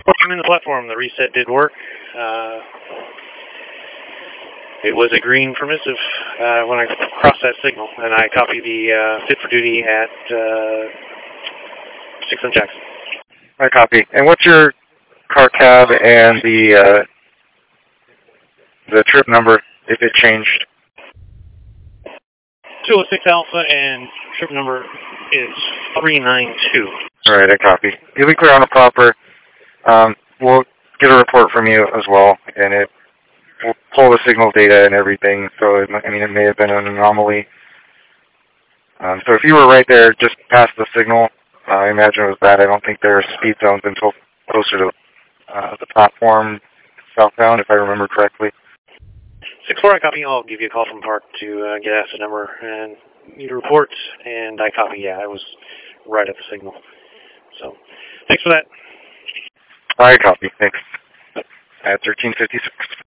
I'm in the platform. The reset did work. It was a green permissive when I crossed that signal, and I copied the fit for duty at 6 on Jackson. I copy. And what's your car cab and the trip number, if it changed? 206 Alpha, and trip number is 392. All right, I copy. You'll be clear on the proper. We'll get a report from you as well, and we'll pull the signal data and everything. So, it may have been an anomaly. So if you were right there just past the signal, I imagine it was that. I don't think there are speed zones until closer to the platform southbound, if I remember correctly. 6-4, I copy. I'll give you a call from Park to get asked the number and need a report, and I copy. Yeah, I was right at the signal. So, thanks for that. I copy. Thanks. At 1356.